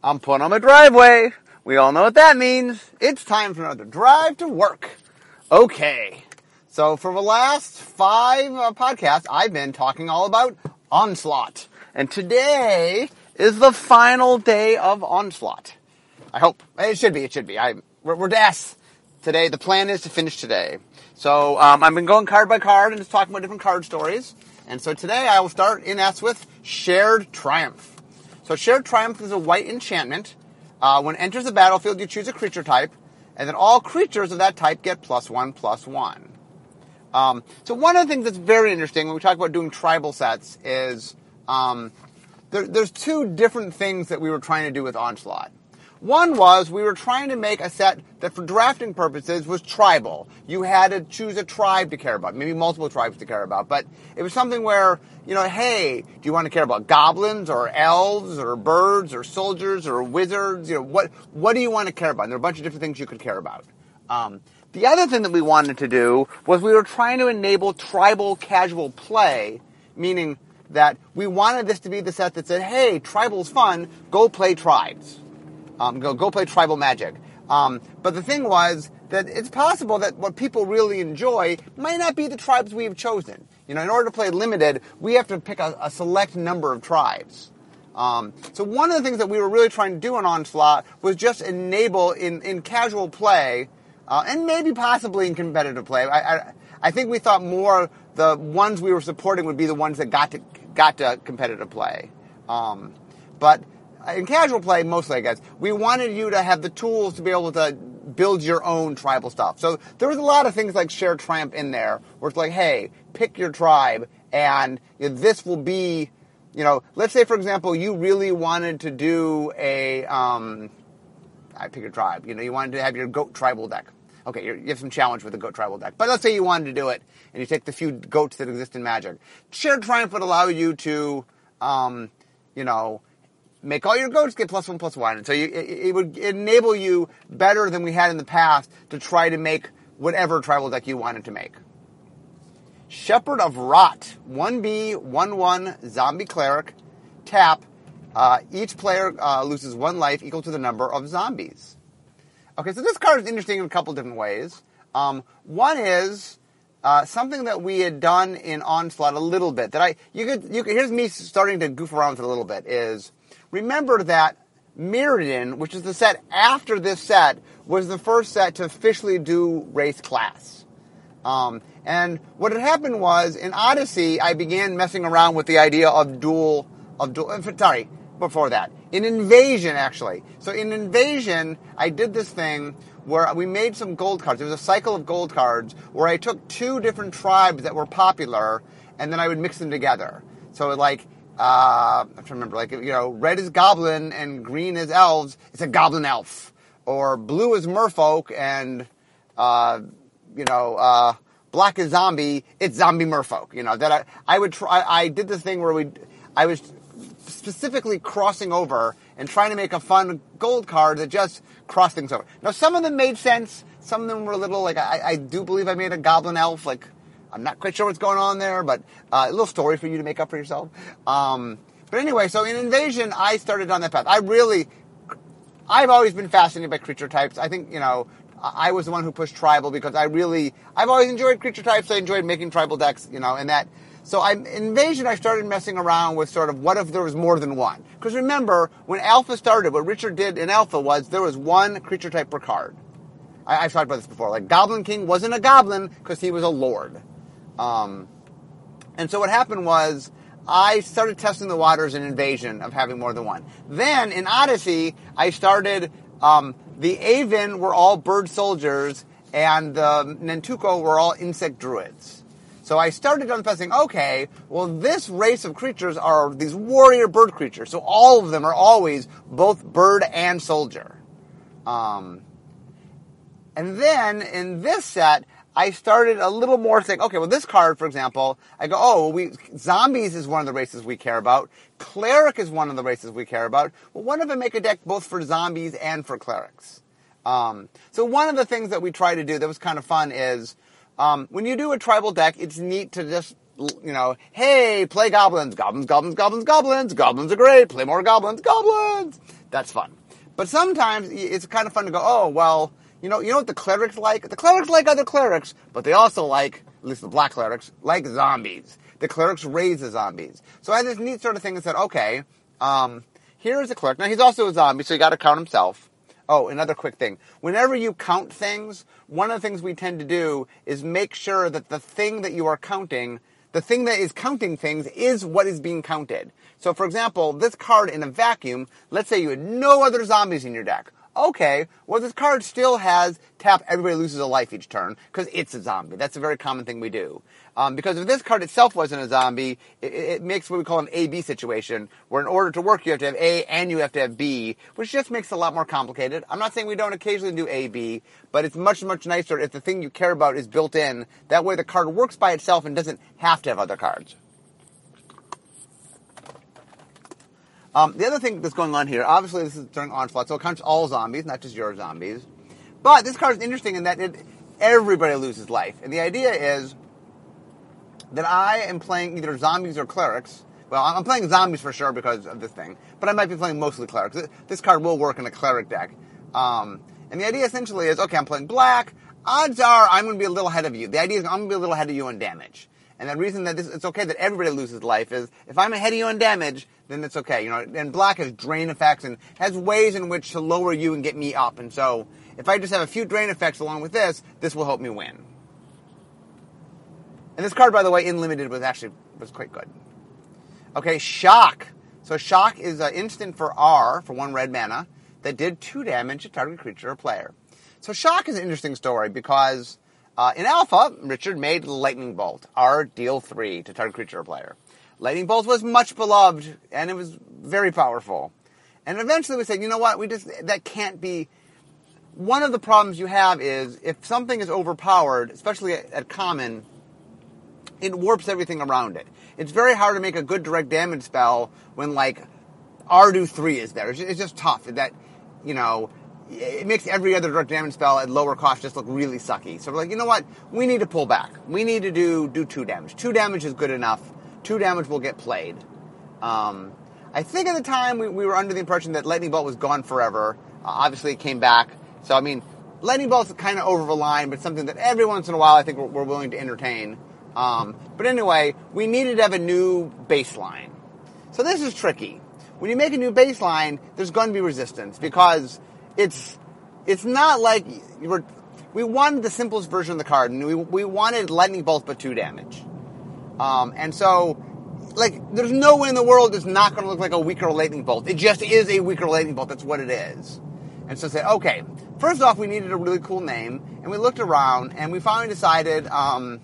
I'm pulling on my driveway. We all know what that means. It's time for another drive to work. Okay. So for the last 5 podcasts, I've been talking all about Onslaught. And today is the final day of Onslaught. I hope. It should be. We're to S today. The plan is to finish today. So I've been going card by card and just talking about different card stories. And so today I will start in S with Shared Triumph. So Shared Triumph is a white enchantment. When it enters the battlefield, you choose a creature type, and then all creatures of that type get +1/+1. So one of the things that's very interesting when we talk about doing tribal sets is there's 2 different things that we were trying to do with Onslaught. One was we were trying to make a set that for drafting purposes was tribal. You had to choose a tribe to care about, maybe multiple tribes to care about. But it was something where, hey, do you want to care about goblins or elves or birds or soldiers or wizards? What do you want to care about? And there are a bunch of different things you could care about. The other thing that we wanted to do was we were trying to enable tribal casual play, meaning that we wanted this to be the set that said, hey, tribal's fun, go play tribes. Go play tribal Magic. But the thing was that it's possible that what people really enjoy might not be the tribes we've chosen. In order to play limited, we have to pick a select number of tribes. So one of the things that we were really trying to do in Onslaught was just enable in casual play, and maybe possibly in competitive play. I think we thought more the ones we were supporting would be the ones that got to competitive play. But in casual play, mostly, I guess, we wanted you to have the tools to be able to build your own tribal stuff. So there was a lot of things like Shared Triumph in there, where it's like, hey, pick your tribe, and this will be, let's say, for example, you really wanted to do I pick your tribe. You wanted to have your goat tribal deck. Okay, you have some challenge with the goat tribal deck. But let's say you wanted to do it, and you take the few goats that exist in Magic. Shared Triumph would allow you to, make all your goats get +1/+1. And so it would enable you better than we had in the past to try to make whatever tribal deck you wanted to make. Shepherd of Rot. 1B, 1/1, zombie cleric. Tap. Each player loses 1 life equal to the number of zombies. Okay, so this card is interesting in a couple different ways. One is something that we had done in Onslaught a little bit. Here's me starting to goof around with it a little bit, is remember that Mirrodin, which is the set after this set, was the first set to officially do race class. And what had happened was, in Odyssey, I began messing around with the idea of before that. In Invasion, actually. So in Invasion, I did this thing where we made some gold cards. It was a cycle of gold cards where I took 2 different tribes that were popular, and then I would mix them together. So I'm trying to remember, red is goblin and green is elves. It's a goblin elf. Or blue is merfolk and, black is zombie. It's zombie merfolk. That I would try. I did this thing where I was specifically crossing over and trying to make a fun gold card that just crossed things over. Now, some of them made sense. Some of them were a little, I do believe I made a goblin elf, I'm not quite sure what's going on there, but a little story for you to make up for yourself. But anyway, so in Invasion, I started on that path. I've always been fascinated by creature types. I think, I was the one who pushed tribal because I've always enjoyed creature types. I enjoyed making tribal decks, and that. So in Invasion, I started messing around with sort of what if there was more than one? Because remember, when Alpha started, what Richard did in Alpha was there was 1 creature type per card. I've talked about this before. Goblin King wasn't a goblin because he was a lord. And so what happened was I started testing the waters in Invasion of having more than 1. Then in Odyssey, I started, the Aven were all bird soldiers and the Nantuko were all insect druids. So I started on the path saying, okay, well this race of creatures are these warrior bird creatures. So all of them are always both bird and soldier. And then in this set, I started a little more saying, okay, well, this card, for example, I go, zombies is one of the races we care about. Cleric is one of the races we care about. Well, what if I make a deck both for zombies and for clerics? So one of the things that we try to do that was kind of fun is, when you do a tribal deck, it's neat to just hey, play goblins, goblins, goblins, goblins, goblins, goblins are great, play more goblins, goblins. That's fun. But sometimes it's kind of fun to go, oh, well, you know what the clerics like? The clerics like other clerics, but they also like, at least the black clerics, like zombies. The clerics raise the zombies. So I had this neat sort of thing that said, okay, here is a cleric. Now, he's also a zombie, so you got to count himself. Oh, another quick thing. Whenever you count things, one of the things we tend to do is make sure that the thing that you are counting, the thing that is counting things, is what is being counted. So, for example, this card in a vacuum, let's say you had no other zombies in your deck. Okay, well, this card still has tap, everybody loses a life each turn, because it's a zombie. That's a very common thing we do. Because if this card itself wasn't a zombie, it makes what we call an A-B situation, where in order to work, you have to have A and you have to have B, which just makes it a lot more complicated. I'm not saying we don't occasionally do A, B, but it's much, much nicer if the thing you care about is built in. That way the card works by itself and doesn't have to have other cards. The other thing that's going on here, obviously this is during Onslaught, so it counts all zombies, not just your zombies. But this card is interesting in that everybody loses life. And the idea is that I am playing either zombies or clerics. Well, I'm playing zombies for sure because of this thing, but I might be playing mostly clerics. This card will work in a cleric deck. And the idea essentially is, okay, I'm playing black. Odds are I'm going to be a little ahead of you. The idea is I'm going to be a little ahead of you on damage. And the reason that it's okay that everybody loses life is if I'm ahead of you on damage, then it's okay. And black has drain effects and has ways in which to lower you and get me up. And so if I just have a few drain effects along with this will help me win. And this card, by the way, in Limited was quite good. Okay, Shock. So Shock is an instant for R, for 1 red mana, that did 2 damage to target creature or player. So Shock is an interesting story because in Alpha, Richard made Lightning Bolt, R, deal 3 to target creature or player. Lightning Bolt was much beloved, and it was very powerful. And eventually we said, you know what, that can't be. One of the problems you have is, if something is overpowered, especially at common, it warps everything around it. It's very hard to make a good direct damage spell when, like, Ardu 3 is there. It's just tough. That, it makes every other direct damage spell at lower cost just look really sucky. So we're like, you know what? We need to pull back. We need to do 2 damage. 2 damage is good enough. 2 damage will get played. I think at the time we were under the impression that Lightning Bolt was gone forever. Obviously it came back. So, Lightning Bolt's kind of over the line, but something that every once in a while I think we're willing to entertain. But anyway, we needed to have a new baseline. So this is tricky. When you make a new baseline, there's going to be resistance because it's not like we wanted the simplest version of the card, and we wanted Lightning Bolt but 2 damage. And so, there's no way in the world it's not going to look like a weaker Lightning Bolt. It just is a weaker Lightning Bolt. That's what it is. And so I said, okay, first off, we needed a really cool name, and we looked around, and we finally decided on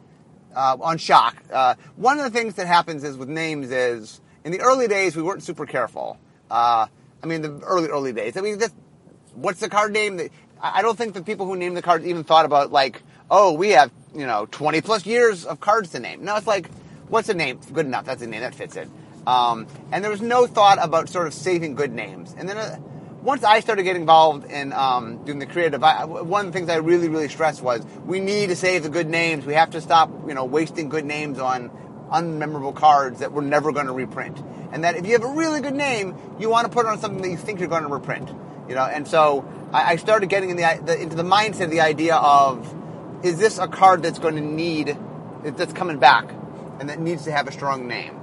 Shock. One of the things that happens is with names is, in the early days, we weren't super careful. The early days. What's the card name? I don't think the people who named the cards even thought about, we have, 20 plus years of cards to name. No, it's like, what's a name? Good enough. That's a name. That fits it. And there was no thought about sort of saving good names. And then once I started getting involved in doing the creative, one of the things I really, really stressed was we need to save the good names. We have to stop, wasting good names on unmemorable cards that we're never going to reprint. And that if you have a really good name, you want to put it on something that you think you're going to reprint. And so I started getting into the mindset of the idea of, is this a card that's going to that's coming back and that needs to have a strong name?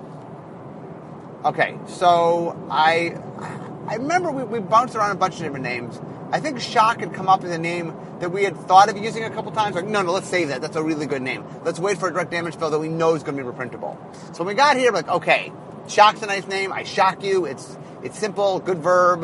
Okay, so I remember we bounced around a bunch of different names. I think Shock had come up as a name that we had thought of using a couple times. Like, no, let's save that. That's a really good name. Let's wait for a direct damage spell that we know is going to be reprintable. So when we got here, we're like, okay, Shock's a nice name. I shock you. It's simple, good verb.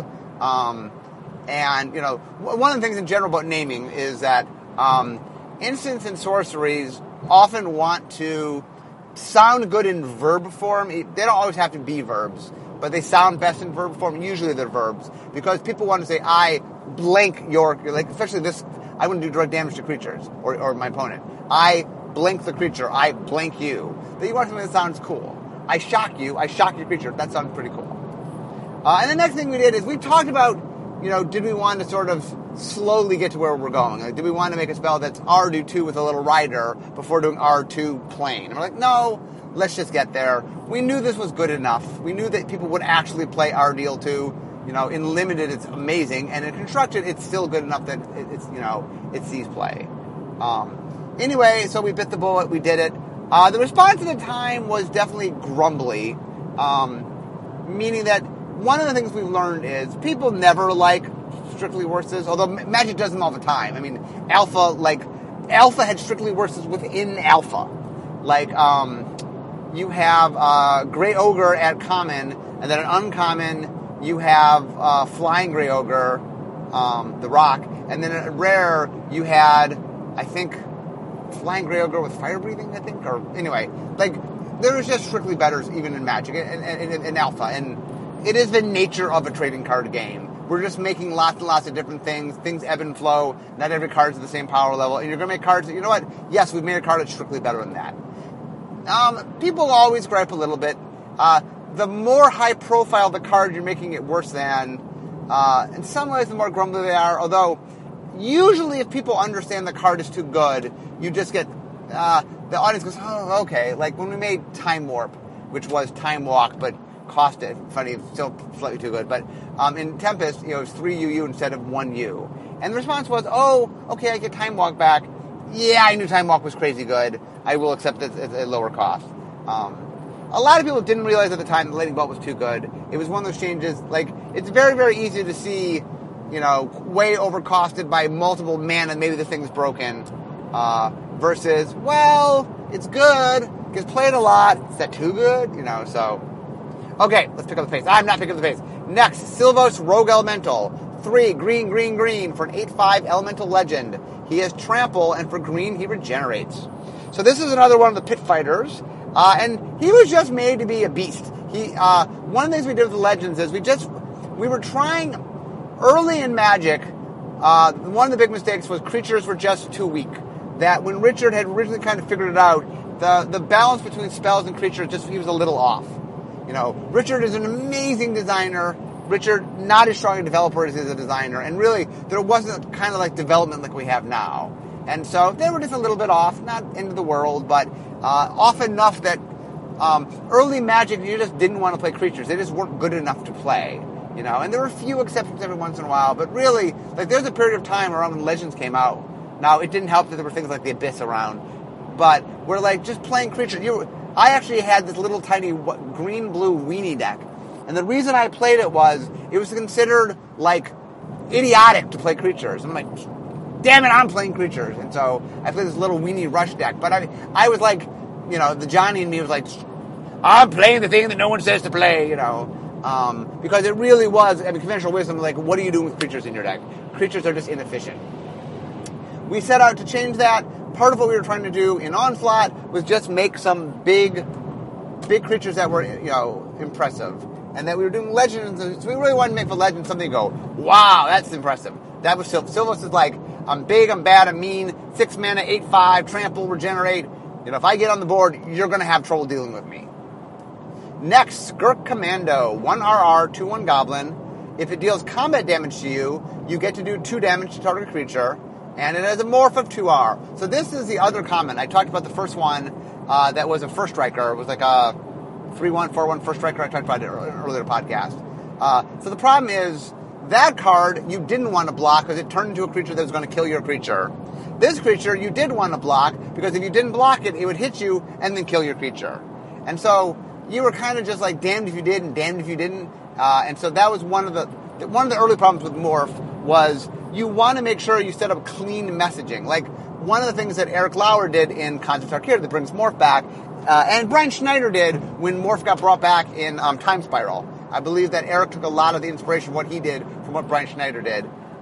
And, one of the things in general about naming is that instants and sorceries often want to sound good in verb form. They don't always have to be verbs, but they sound best in verb form. Usually they're verbs because people want to say, I blank especially this, I wouldn't do direct damage to creatures or my opponent. I blank the creature. I blank you. Then you want something that sounds cool. I shock you. I shock your creature. That sounds pretty cool. And the next thing we did is we talked about did we want to sort of slowly get to where we're going? Like, did we want to make a spell that's R2 with a little rider before doing R2 plain? And we're like, no, let's just get there. We knew this was good enough. We knew that people would actually play RDL2. In limited, it's amazing, and in constructed, it's still good enough that it sees play. Anyway, so we bit the bullet. We did it. The response at the time was definitely grumbly, meaning that one of the things we've learned is people never like strictly worses, although Magic does them all the time. I mean, Alpha had strictly worses within Alpha. Like, you have Grey Ogre at common, and then an uncommon, you have Flying Grey Ogre, the Rock, and then at rare, you had, I think, Flying Grey Ogre with Fire Breathing, I think, or anyway, like, there was just strictly betters even in Magic, in Alpha, and it is the nature of a trading card game. We're just making lots and lots of different things. Things ebb and flow. Not every card's at the same power level. And you're going to make cards that, you know what? Yes, we've made a card that's strictly better than that. People always gripe a little bit. The more high profile the card, you're making it worse than. In some ways, the more grumbly they are. Although, usually if people understand the card is too good, you just get, the audience goes, oh, okay. Like when we made Time Warp, which was Time Walk, but cost it. Funny, still slightly too good. But in Tempest, it was 3 UU instead of 1 U. And the response was, oh, okay, I get Time Walk back. Yeah, I knew Time Walk was crazy good. I will accept it at a lower cost. A lot of people didn't realize at the time the Lightning Bolt was too good. It was one of those changes, like, it's very, very easy to see, way overcosted by multiple mana, maybe the thing's broken, versus, well, it's good, gets played a lot, is that too good? So... Okay, let's pick up the pace. I'm not picking up the pace. Next, Sylvos Rogue Elemental. 3, green, green, green for an 8/5 Elemental Legend. He has Trample, and for green, he regenerates. So this is another one of the pit fighters, and he was just made to be a beast. One of the things we did with the Legends is we were trying, early in Magic, one of the big mistakes was creatures were just too weak. That when Richard had originally kind of figured it out, the balance between spells and creatures, he was a little off. Richard is an amazing designer. Richard, not as strong a developer as he is a designer. And really, there wasn't kind of like development like we have now. And so they were just a little bit off. Not end of the world, but off enough that early Magic, you just didn't want to play creatures. They just weren't good enough to play. And there were a few exceptions every once in a while. But really, like there's a period of time around when Legends came out. Now, it didn't help that there were things like the Abyss around. But we're like, just playing creatures. I actually had this little tiny green-blue weenie deck. And the reason I played it was considered, like, idiotic to play creatures. I'm like, damn it, I'm playing creatures. And so I played this little weenie rush deck. But I was like, the Johnny in me was like, I'm playing the thing that no one says to play, because it really was, conventional wisdom, like, what are you doing with creatures in your deck? Creatures are just inefficient. We set out to change that. Part of what we were trying to do in Onslaught was just make some big creatures that were, impressive. And that we were doing Legends, so we really wanted to make for Legends something go, wow, that's impressive. That was Sylvos is like, I'm big, I'm bad, I'm mean, 6 mana, 8/5, trample, regenerate. If I get on the board, you're going to have trouble dealing with me. Next, Skirk Commando, 1 RR, 2/1 Goblin. If it deals combat damage to you, you get to do 2 damage to target creature. And it has a morph of 2R. So this is the other common. I talked about the first one that was a first striker. It was like a 3/1, 4/1 first striker. I talked about it earlier podcast. So the problem is that card you didn't want to block because it turned into a creature that was going to kill your creature. This creature you did want to block because if you didn't block it, it would hit you and then kill your creature. And so you were kind of just like damned if you did and damned if you didn't. And so that was one of the early problems with Morph was you want to make sure you set up clean messaging. Like, one of the things that Eric Lauer did in Concept Arcade that brings Morph back, and Brian Schneider did when Morph got brought back in Time Spiral. I believe that Eric took a lot of the inspiration from what he did from what Brian Schneider did,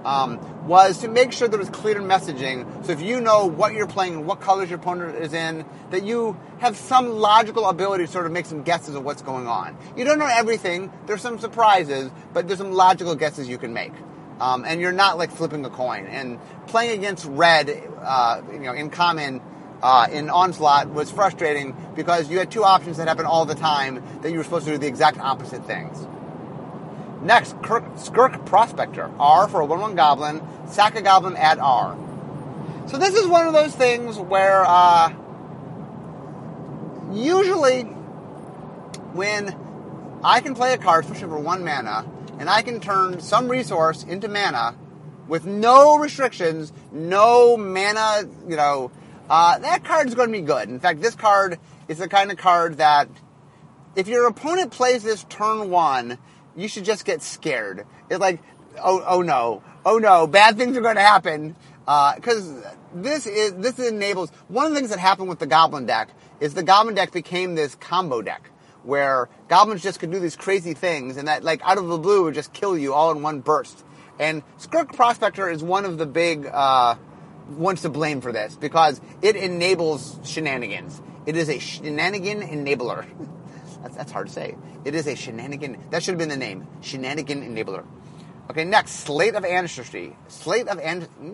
was to make sure there was clear messaging. So if you know what you're playing and what colors your opponent is in, that you have some logical ability to sort of make some guesses of what's going on. You don't know everything. There's some surprises, but there's some logical guesses you can make. And you're not like flipping a coin. And playing against red, in common, in Onslaught was frustrating because you had 2 options that happen all the time that you were supposed to do the exact opposite things. Next, Skirk Prospector. R for a 1/1 goblin. Sack a goblin, add R. So this is one of those things where usually when I can play a card, especially for 1 mana, and I can turn some resource into mana with no restrictions, no mana, that card's going to be good. In fact, this card is the kind of card that if your opponent plays this turn 1, you should just get scared. It's like, oh no, bad things are going to happen. Because this enables, one of the things that happened with the Goblin deck is the Goblin deck became this combo deck where Goblins just could do these crazy things and that, like, out of the blue would just kill you all in one burst. And Skirk Prospector is one of the big ones to blame for this because it enables shenanigans. It is a shenanigan enabler. That's hard to say. It is a shenanigan. That should have been the name. Shenanigan enabler. Okay, next, Slate of Ancestry. Slate of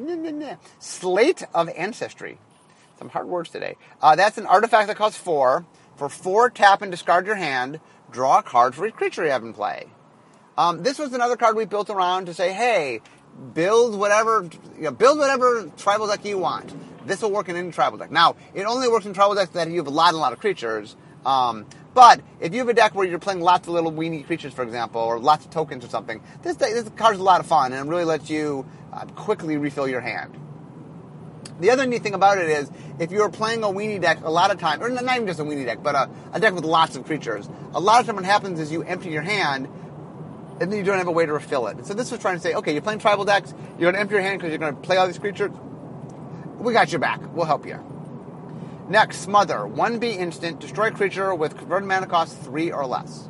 Ancestry. Some hard words today. That's an artifact that costs 4. For 4, tap and discard your hand. Draw a card for each creature you have in play. This was another card we built around to say, hey, build whatever tribal deck you want. This will work in any tribal deck. Now, it only works in tribal decks that you have a lot of creatures. But if you have a deck where you're playing lots of little weenie creatures, for example, or lots of tokens or something, this card's a lot of fun, and it really lets you quickly refill your hand. The other neat thing about it is, if you're playing a weenie deck, a lot of time, or not even just a weenie deck, but a deck with lots of creatures, a lot of time what happens is you empty your hand, and then you don't have a way to refill it. And so this was trying to say, okay, you're playing tribal decks, you're going to empty your hand because you're going to play all these creatures. We got your back. We'll help you. Next, Smother. 1B instant. Destroy creature with converted mana cost 3 or less.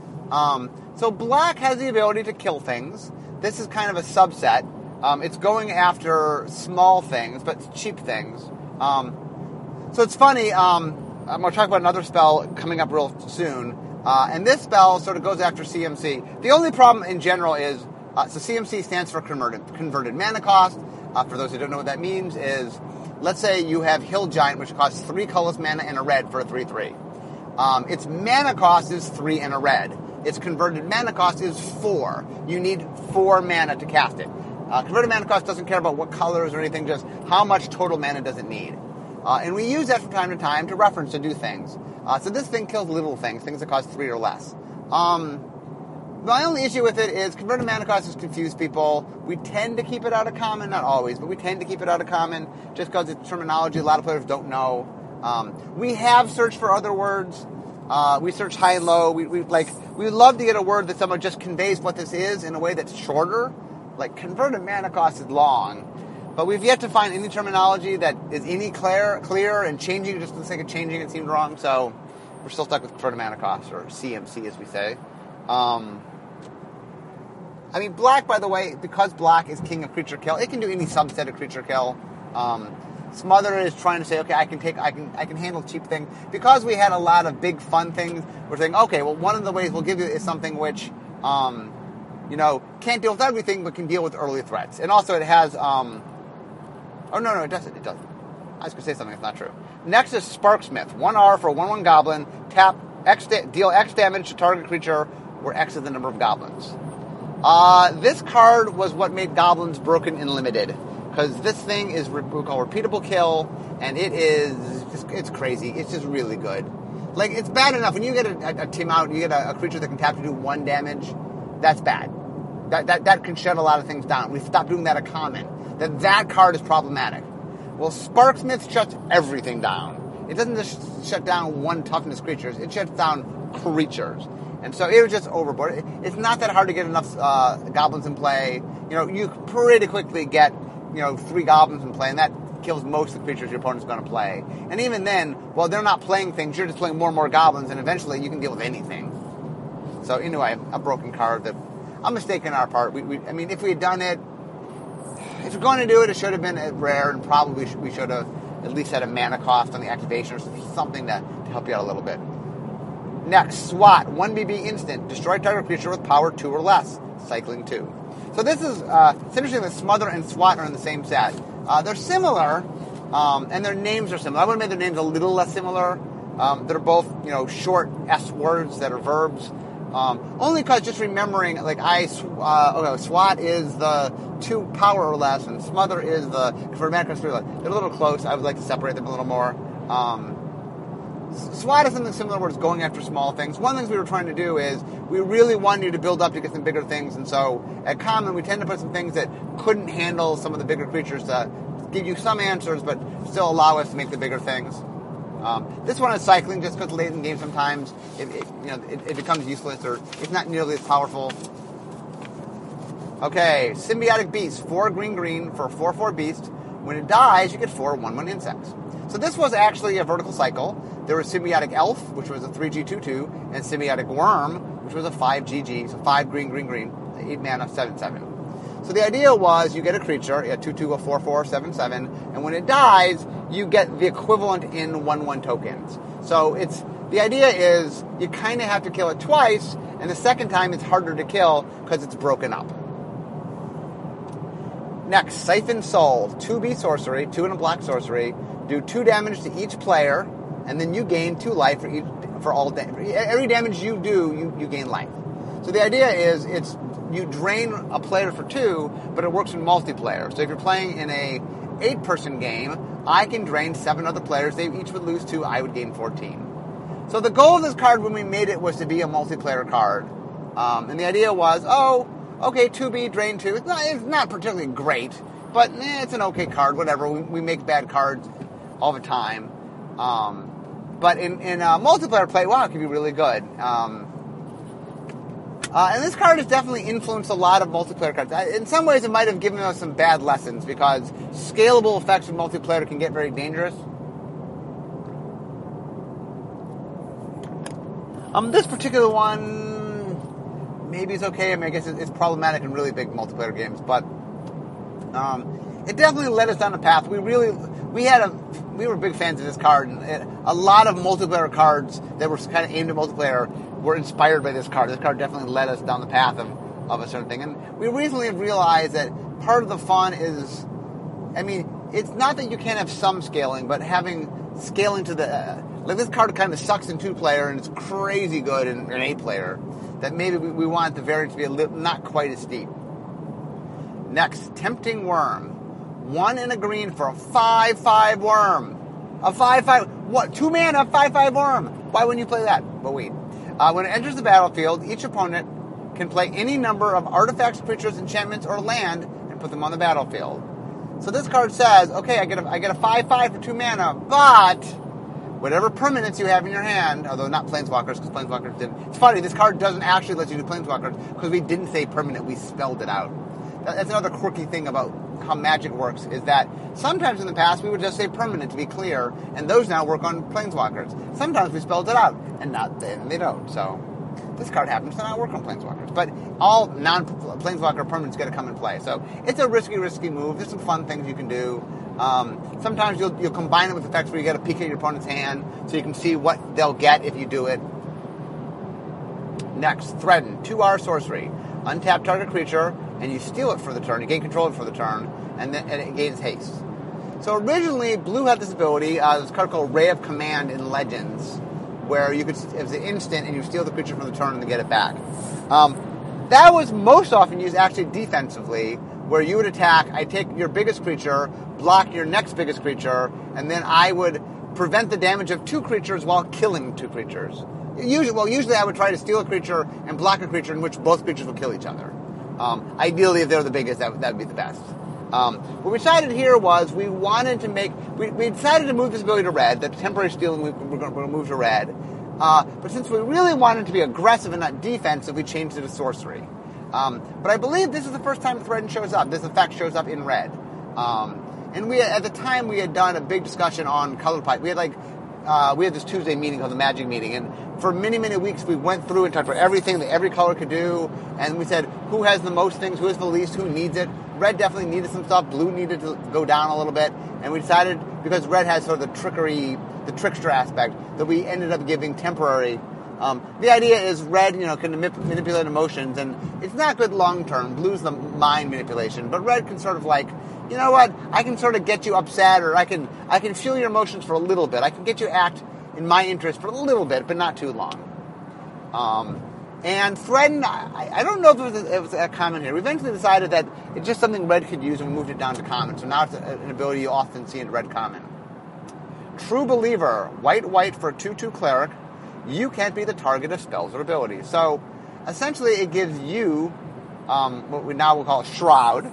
So black has the ability to kill things. This is kind of a subset. It's going after small things, but cheap things. So it's funny. I'm going to talk about another spell coming up real soon. And this spell sort of goes after CMC. The only problem in general is, so CMC stands for converted mana cost. For those who don't know what that means is, let's say you have Hill Giant, which costs 3 colorless mana and a red for a 3/3. Its mana cost is 3 and a red. Its converted mana cost is 4. You need 4 mana to cast it. Converted mana cost doesn't care about what colors or anything, just how much total mana does it need. And we use that from time to time to reference to do things. So this thing kills little things that cost 3 or less. My only issue with it is converted mana cost has confused people. We tend to keep it out of common, not always, but we tend to keep it out of common just because it's terminology a lot of players don't know. We have searched for other words. We search high and low. We love to get a word that someone just conveys what this is in a way that's shorter. Like converted mana cost is long. But we've yet to find any terminology that is any clear, and changing just for the sake of changing it seemed wrong, so we're still stuck with converted mana cost, or CMC as we say. Black, by the way, because black is king of creature kill, it can do any subset of creature kill. Smother is trying to say, okay, I can handle cheap things. Because we had a lot of big fun things, we're saying, okay, well, one of the ways we'll give you is something which, can't deal with everything, but can deal with early threats. And also it has, it doesn't. I was going to say something that's not true. Next is Sparksmith. 1R for a 1/1 goblin. Tap, deal X damage to target creature, where X is the number of goblins. This card was what made goblins broken in limited. Because this thing is what we call repeatable kill, and it's crazy. It's just really good. Like, it's bad enough. When you get a team out, you get a creature that can tap to do 1 damage, that's bad. That can shut a lot of things down. We've stopped doing that at common. That card is problematic. Well, Sparksmith shuts everything down. It doesn't just shut down 1 toughness creatures. It shuts down creatures. And so it was just overboard. It's not that hard to get enough goblins in play. You pretty quickly get 3 goblins in play, and that kills most of the creatures your opponent's going to play. And even then, while they're not playing things, you're just playing more and more goblins, and eventually you can deal with anything. So anyway, a broken card, that a mistake on our part. If we had done it, if we're going to do it, it should have been rare, and probably we should have at least had a mana cost on the activation or something to help you out a little bit. Next, SWAT, 1BB instant, destroy target creature with power 2 or less, cycling 2. So this is, it's interesting that Smother and SWAT are in the same set. They're similar, and their names are similar. I would have made their names a little less similar. They're both, short S words that are verbs. Only because just remembering, like SWAT is the 2 power or less, and Smother is the, for American Street, they're a little close. I would like to separate them a little more. SWAT is something similar where it's going after small things. One of the things we were trying to do is we really wanted you to build up to get some bigger things, and so at Common we tend to put some things that couldn't handle some of the bigger creatures to give you some answers, but still allow us to make the bigger things. This one is cycling, just because late in the game sometimes it becomes useless or it's not nearly as powerful. Okay, Symbiotic Beast, 4 green for 4/4 beast. When it dies, you get 4 1/1 insects. So this was actually a vertical cycle. There was Symbiotic Elf, which was a 3G 2/2, and Symbiotic Worm, which was a 5GG, so 5 green, 8 mana, 7/7. So the idea was you get a creature, a 2/2, a 4/4, 7/7, and when it dies, you get the equivalent in 1/1 tokens. So the idea is you kind of have to kill it twice, and the second time it's harder to kill because it's broken up. Next, Siphon Soul, 2B sorcery, 2 and a black sorcery, do 2 damage to each player, and then you gain 2 life for all damage. Every damage you do, you gain life. So the idea is you drain a player for 2, but it works in multiplayer. So if you're playing in a 8-person game, I can drain 7 other players. They each would lose 2. I would gain 14. So the goal of this card when we made it was to be a multiplayer card. And the idea was, 2B, drain 2. It's not particularly great, but it's an okay card, whatever. We make bad cards all the time. But in multiplayer play, wow, it can be really good. And this card has definitely influenced a lot of multiplayer cards. In some ways, it might have given us some bad lessons because scalable effects in multiplayer can get very dangerous. This particular one maybe is okay. I mean, I guess it's problematic in really big multiplayer games, but it definitely led us down a path. We were big fans of this card, and a lot of multiplayer cards that were kind of aimed at multiplayer were inspired by this card. This card definitely led us down the path of a certain thing. And we recently realized that part of the fun is, it's not that you can't have some scaling, but having scaling to the... this card kind of sucks in 2-player, and it's crazy good in 8-player, that maybe we want the variance to be not quite as steep. Next, Tempting Worm. 1 and a green for a 5/5 worm. A 5/5... What? 2 mana, 5/5 worm. Why wouldn't you play that? But wait. When it enters the battlefield, each opponent can play any number of artifacts, creatures, enchantments, or land and put them on the battlefield. So this card says, okay, I get a 5/5 for 2 mana, but whatever permanents you have in your hand, although not Planeswalkers, because Planeswalkers didn't. It's funny, this card doesn't actually let you do Planeswalkers because we didn't say permanent, we spelled it out. That's another quirky thing about how Magic works, is that sometimes in the past we would just say permanent to be clear, and those now work on Planeswalkers. Sometimes we spelled it out, and they don't. So this card happens to not work on Planeswalkers. But all non-Planeswalker permanents got to come in play. So it's a risky move. There's some fun things you can do. Sometimes you'll combine it with effects where you get a peek at your opponent's hand, so you can see what they'll get if you do it. Next, Threaten, 2R sorcery. Untap target creature, and you steal it for the turn. You gain control of it for the turn, and it gains haste. So originally, Blue had this ability, this card called Ray of Command in Legends, where it was an instant, and you steal the creature from the turn and then get it back. That was most often used actually defensively, where you would attack, I take your biggest creature, block your next biggest creature, and then I would prevent the damage of 2 creatures while killing 2 creatures. Usually I would try to steal a creature and block a creature in which both creatures would kill each other. Ideally, if they were the biggest, that would be the best. What we decided here was we decided to move this ability to red, that temporary stealing we're going to move to red. But since we really wanted to be aggressive and not defensive, we changed it to sorcery. But I believe this is the first time Threaten shows up. This effect shows up in red. And at the time we had done a big discussion on color palette. We had this Tuesday meeting called the Magic Meeting, and for many, many weeks we went through and talked about everything that every color could do, and we said who has the most things, who has the least, who needs it. Red definitely needed some stuff, blue needed to go down a little bit, and we decided, because red has sort of the trickery, the trickster aspect, that we ended up giving temporary. The idea is red, can manipulate emotions, and it's not good long term. Blue's the mind manipulation, but red can sort of you know what? I can sort of get you upset, or I can feel your emotions for a little bit. I can get you to act in my interest for a little bit, but not too long. And Threaten, I don't know if it was a common here. We eventually decided that it's just something red could use, and we moved it down to common. So now it's an ability you often see in red common. True Believer, white for a 2/2 cleric. You can't be the target of spells or abilities. So essentially it gives you what we now will call a Shroud.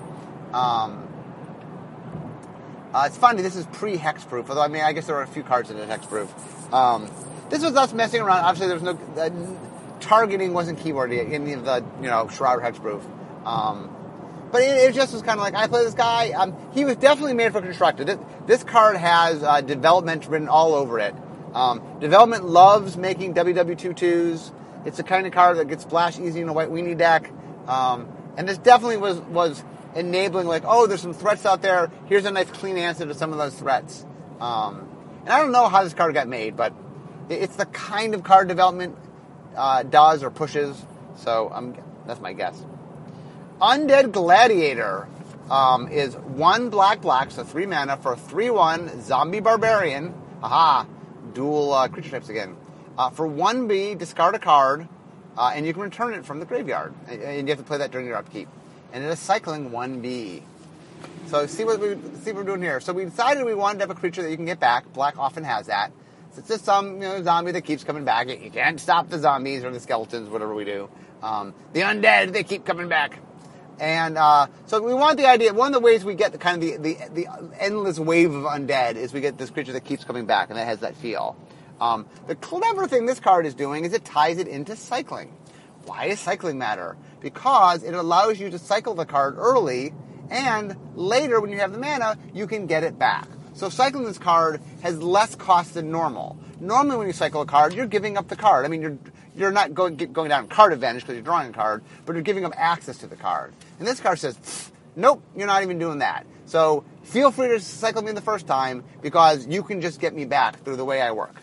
It's funny, this is pre-hexproof, although I guess there were a few cards in it hexproof. This was us messing around. Obviously there was no... targeting wasn't keyworded in any of the, Shroud hexproof. But it just was kind of like, I play this guy. He was definitely made for constructed. This card has development written all over it. Development loves making WW22s. It's the kind of card that gets splashed easy in a white weenie deck. And this definitely was enabling, like, oh, there's some threats out there. Here's a nice clean answer to some of those threats. And I don't know how this card got made, but it's the kind of card development does or pushes, so that's my guess. Undead Gladiator is 1 black, so 3 mana for a 3/1 zombie barbarian. Aha, dual creature types again. For 1B, discard a card, and you can return it from the graveyard, and you have to play that during your upkeep. And it is cycling 1B. So see what we're doing here. So we decided we wanted to have a creature that you can get back. Black often has that. It's just some zombie that keeps coming back. You can't stop the zombies or the skeletons, whatever we do. The undead, they keep coming back. And so we want the idea. One of the ways we get the endless wave of undead is we get this creature that keeps coming back, and that has that feel. The clever thing this card is doing is it ties it into cycling. Why does cycling matter? Because it allows you to cycle the card early, and later when you have the mana, you can get it back. So cycling this card has less cost than normal. Normally when you cycle a card, you're giving up the card. You're not going down card advantage because you're drawing a card, but you're giving up access to the card. And this card says, nope, you're not even doing that. So feel free to cycle me the first time because you can just get me back through the way I work.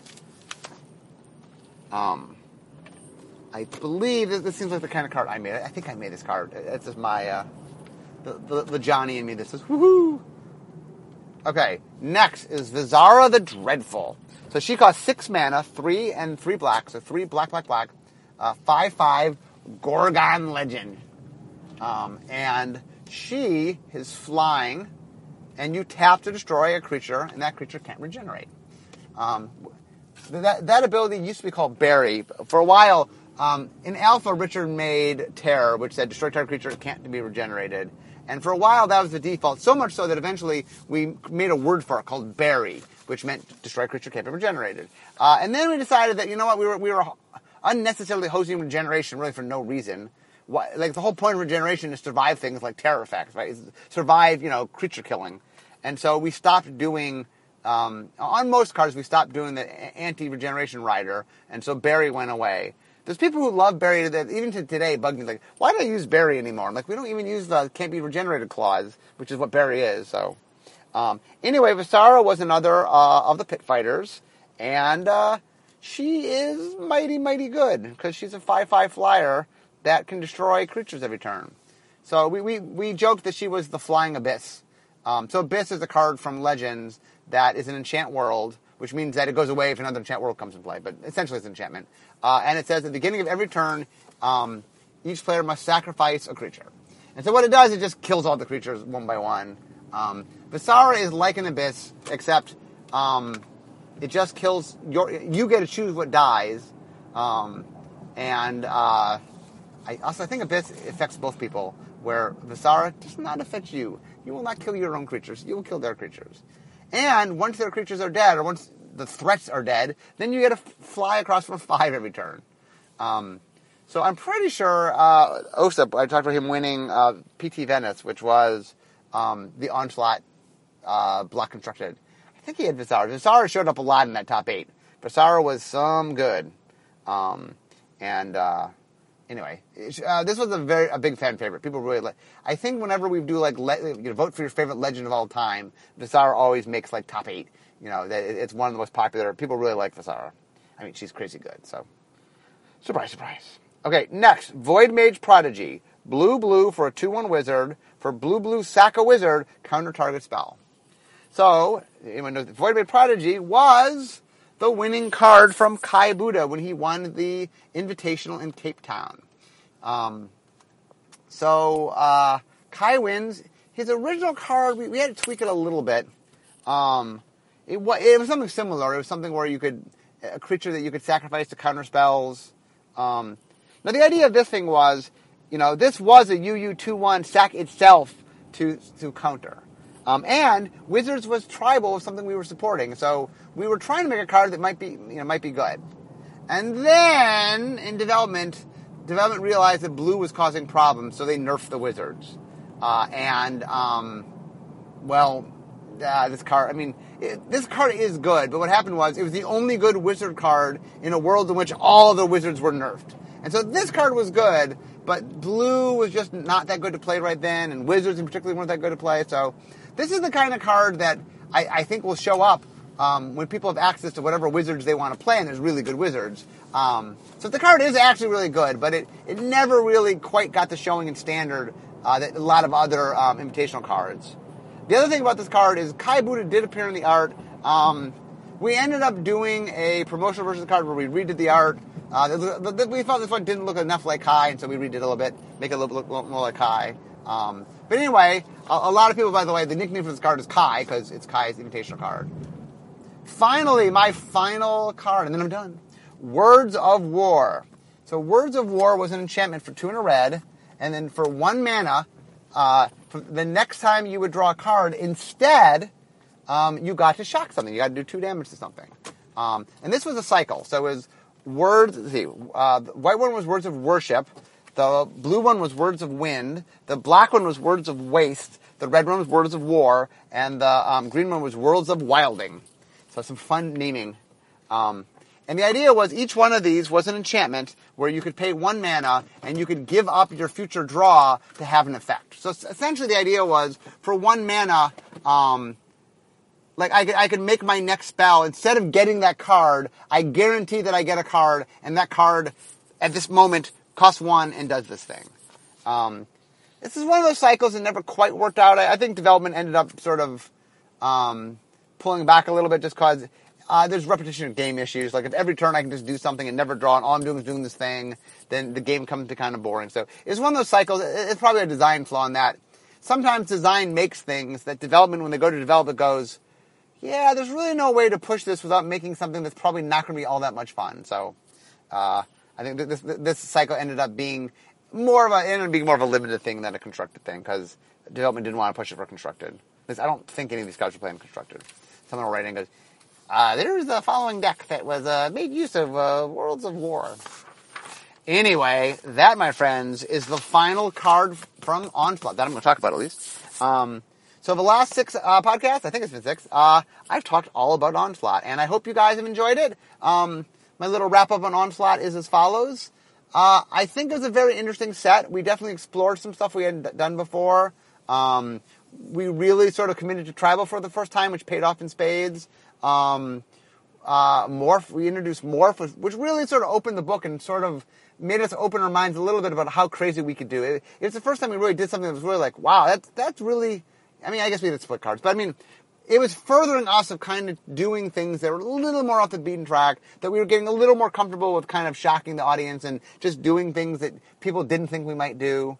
I believe this seems like the kind of card I made. I think I made this card. It's just my, the Johnny in me that says, woohoo! Okay, next is Vizara the Dreadful. So she costs 6 mana, 3 and 3 black, so 3 black, 5/5 Gorgon Legend. And she is flying, and you tap to destroy a creature, and that creature can't regenerate. That ability used to be called Bury. For a while, in Alpha, Richard made Terror, which said destroy target creature can't be regenerated. And for a while, that was the default, so much so that eventually we made a word for it called Bury, which meant destroy creature can't be regenerated. And then we decided that, we were unnecessarily hosting regeneration really for no reason. Like, the whole point of regeneration is to survive things like terror effects, right? Survive, creature killing. And so we stopped doing, on most cards, we stopped doing the anti-regeneration rider, and so Bury went away. There's people who love Bury that even to today bug me, like, why do I use Bury anymore? I'm like, we don't even use the can't be regenerated clause, which is what Bury is, so. Anyway, Vizara was another of the pit fighters, and she is mighty, mighty good, because she's a 5/5 flyer that can destroy creatures every turn. So we joked that she was the Flying Abyss. So Abyss is a card from Legends that is an enchant world, which means that it goes away if another enchant world comes in play, but essentially it's an enchantment. And it says at the beginning of every turn, each player must sacrifice a creature. And so what it does, it just kills all the creatures one by one. Vizara is like an Abyss, except it just kills you get to choose what dies. I think Abyss affects both people, where Vizara does not affect you. You will not kill your own creatures. You will kill their creatures. And once their creatures are dead, or once the threats are dead, then you get to fly across for 5 every turn. So I'm pretty sure Osa, I talked about him winning PT Venice, which was the Onslaught block constructed. I think he had Vizara. Vizara showed up a lot in that top 8. Vizara was some good. Anyway, this was a big fan favorite. People really like. I think whenever we do vote for your favorite legend of all time, Vizara always makes top 8. It's one of the most popular. People really like Vizara. I mean, she's crazy good. So, surprise, surprise. Okay, next, Void Mage Prodigy, blue for a 2/1 wizard. For blue sack a wizard, counter target spell. So, Void Mage Prodigy was the winning card from Kai Buddha when he won the Invitational in Cape Town. Kai wins. His original card, we had to tweak it a little bit. It was something similar. It was something where a creature that you could sacrifice to counter spells. Now the idea of this thing was, this was a UU 2/1 sack itself to counter. And Wizards was tribal, something we were supporting. So we were trying to make a card that might be good. And then in development realized that blue was causing problems, so they nerfed the Wizards. This card, this card is good, but what happened was it was the only good Wizard card in a world in which all the Wizards were nerfed. And so this card was good, but blue was just not that good to play right then, and Wizards in particular weren't that good to play. So this is the kind of card that I think will show up when people have access to whatever Wizards they want to play, and there's really good Wizards. So the card is actually really good, but it never really quite got the showing in Standard that a lot of other Invitational cards. The other thing about this card is Kai Buddha did appear in the art. We ended up doing a promotional version of the card where we redid the art. We thought this one didn't look enough like Kai, and so we redid it a little bit, make it look more like Kai. But anyway, a lot of people, by the way, the nickname for this card is Kai, because it's Kai's Invitational card. Finally, my final card, and then I'm done. Words of War. So Words of War was an enchantment for 2 and a red, and then for 1 mana, the next time you would draw a card, instead, you got to shock something. You got to do 2 damage to something. And this was a cycle. So it was words, the white one was Words of Worship, the blue one was Words of Wind, the black one was Words of Waste, the red one was Words of War, and the green one was Words of Wilding. So some fun naming. And the idea was each one of these was an enchantment where you could pay 1 mana and you could give up your future draw to have an effect. So essentially the idea was for 1 mana, I could make my next spell. Instead of getting that card, I guarantee that I get a card, and that card at this moment costs 1 and does this thing. This is one of those cycles that never quite worked out. I think development ended up sort of pulling back a little bit just because there's repetition of game issues. Like if every turn I can just do something and never draw, and all I'm doing is doing this thing, then the game comes to kind of boring. So it's one of those cycles. It's probably a design flaw in that. Sometimes design makes things that development, when they go to develop it, goes, yeah, there's really no way to push this without making something that's probably not going to be all that much fun. So I think this cycle ended up being more of a limited thing than a constructed thing, because development didn't want to push it for constructed. I don't think any of these cards were playing constructed. Someone will write in and goes, there's the following deck that was made use of Worlds of War. Anyway, that, my friends, is the final card from Onslaught. That I'm going to talk about at least. So the last 6 podcasts, I think it's been 6, I've talked all about Onslaught, and I hope you guys have enjoyed it. My little wrap-up on Onslaught is as follows. I think it was a very interesting set. We definitely explored some stuff we hadn't done before. We really sort of committed to tribal for the first time, which paid off in spades. Morph, we introduced Morph, which really sort of opened the book and sort of made us open our minds a little bit about how crazy we could do it. It's the first time we really did something that was really like, wow, that's really, I guess we did split cards, but it was furthering us of kind of doing things that were a little more off the beaten track, that we were getting a little more comfortable with kind of shocking the audience and just doing things that people didn't think we might do.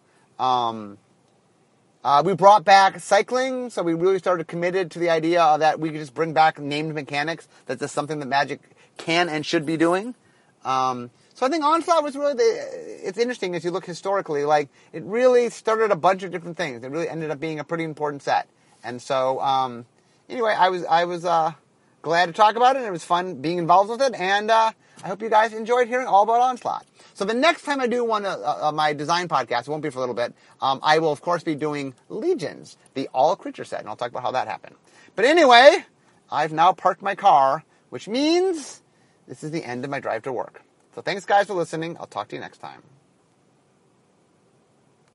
We brought back cycling, so we really started committed to the idea that we could just bring back named mechanics. That's just something that Magic can and should be doing. So I think Onslaught was really, it's interesting as you look historically, like, it really started a bunch of different things. It really ended up being a pretty important set. And so, anyway, I was glad to talk about it, and it was fun being involved with it, and I hope you guys enjoyed hearing all about Onslaught. So the next time I do one of my design podcast, it won't be for a little bit, I will, of course, be doing Legions, the all-creature set, and I'll talk about how that happened. But anyway, I've now parked my car, which means this is the end of my drive to work. So thanks, guys, for listening. I'll talk to you next time.